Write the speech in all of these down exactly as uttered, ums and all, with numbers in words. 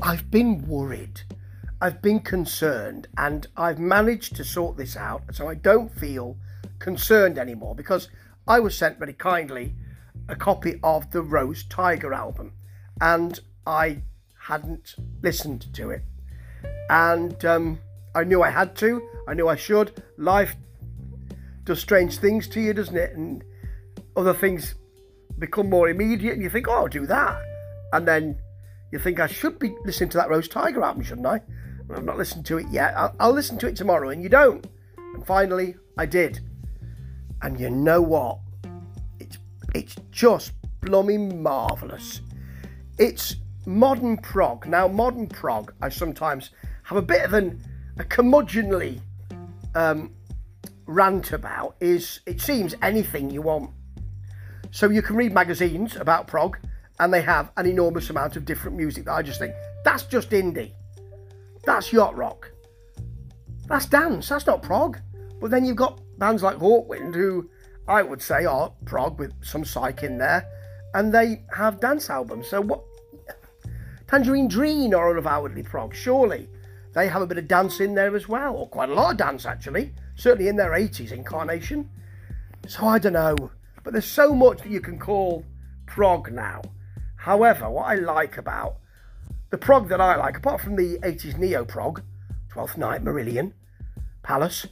I've been worried. I've been concerned, and I've managed to sort this out so I don't feel concerned anymore, because I was sent very kindly a copy of the Rose Tiger album and I hadn't listened to it. And um, I knew I had to. I knew I should. Life does strange things to you, doesn't it? And other things become more immediate and you think, oh, I'll do that. And then you think, I should be listening to that Rose Tiger album, shouldn't I? Well, I've not listened to it yet. I'll, I'll listen to it tomorrow, and you don't. And finally, I did. And you know what? It's, it's just blooming marvellous. It's modern prog. Now, modern prog, I sometimes have a bit of an, a curmudgeonly um, rant about, is it seems anything you want. So you can read magazines about prog, and they have an enormous amount of different music that I just think, that's just indie. That's yacht rock. That's dance. That's not prog. But then you've got bands like Hawkwind, who I would say are prog with some psych in there, and they have dance albums. So what? Tangerine Dream are unavowedly prog, surely. They have a bit of dance in there as well, or quite a lot of dance actually, certainly in their eighties incarnation. So I don't know, but there's so much that you can call prog now. However, what I like about the prog that I like, apart from the eighties neo-prog, Twelfth Night, Marillion, Palace,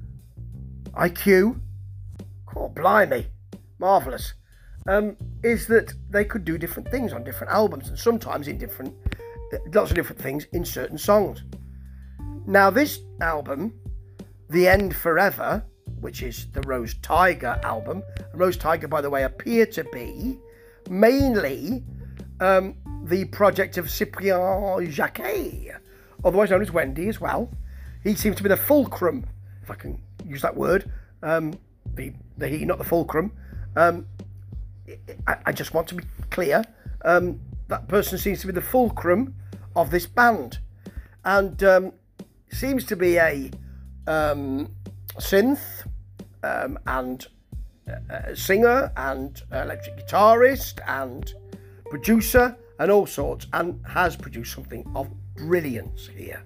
I Q, oh blimey, marvellous, um, is that they could do different things on different albums, and sometimes in different, lots of different things in certain songs. Now this album, The End Forever, which is the Rose Tiger album, Rose Tiger, by the way, appear to be mainly um, the project of Cyprien Jacquet, otherwise known as Wendy as well. He seems to be the fulcrum, if I can use that word, um, the, the he, not the fulcrum. Um, I, I just want to be clear, um, that person seems to be the fulcrum of this band, and um, seems to be a um, synth um, and uh, singer and electric guitarist and producer and all sorts, and has produced something of brilliance here.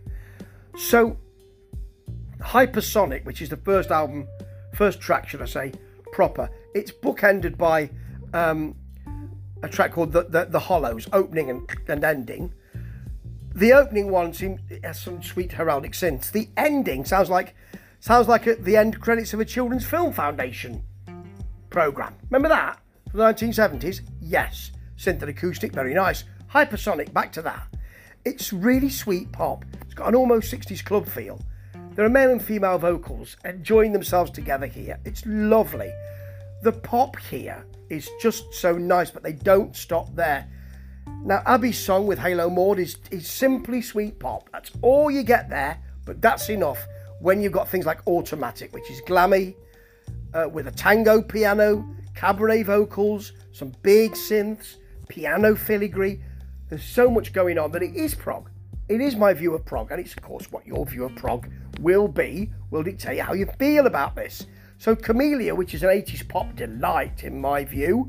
So Hypersonic, which is the first album, first track should I say, proper, it's bookended by um, a track called the, the, the Hollows, opening and, and ending. The opening one seems, it has some sweet heraldic synths. The ending sounds like sounds like a, the end credits of a Children's Film Foundation programme. Remember that? From the nineteen seventies? Yes. Synth and acoustic, very nice. Hypersonic, back to that. It's really sweet pop. It's got an almost sixties club feel. There are male and female vocals enjoying themselves together here. It's lovely. The pop here is just so nice, but they don't stop there. Now, Abby's song with Halo Maud is, is simply sweet pop. That's all you get there, but that's enough when you've got things like Automatic, which is glammy, uh, with a tango piano, cabaret vocals, some big synths, piano filigree. There's so much going on that it is prog. It is my view of prog, and it's of course what your view of prog will be, will dictate how you feel about this. So Camellia, which is an eighties pop delight in my view,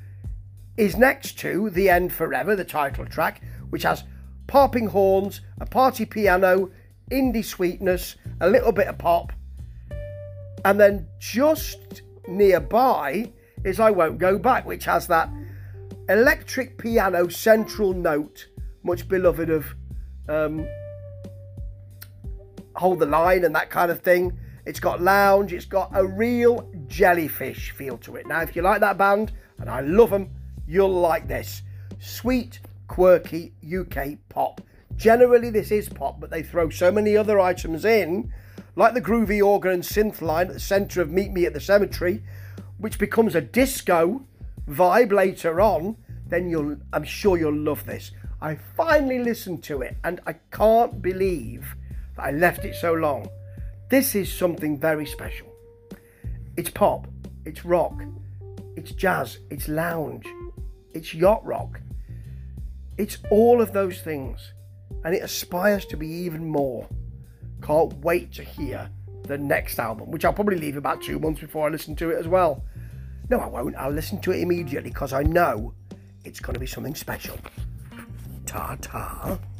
is next to The End Forever, the title track, which has popping horns, a party piano, indie sweetness, a little bit of pop, and then just nearby is I Won't Go Back, which has that electric piano central note, much beloved of um, Hold the Line and that kind of thing. It's got lounge, it's got a real Jellyfish feel to it. Now, if you like that band, and I love them, you'll like this. Sweet, quirky U K pop. Generally, this is pop, but they throw so many other items in, like the groovy organ and synth line at the centre of Meet Me at the Cemetery, which becomes a disco vibe later on. Then you'll, I'm sure you'll love this. I finally listened to it, and I can't believe that I left it so long. This is something very special. It's pop, it's rock, it's jazz, it's lounge, it's yacht rock. It's all of those things, and it aspires to be even more. Can't wait to hear the next album, which I'll probably leave about two months before I listen to it as well. No, I won't. I'll listen to it immediately because I know it's going to be something special. Ta-ta.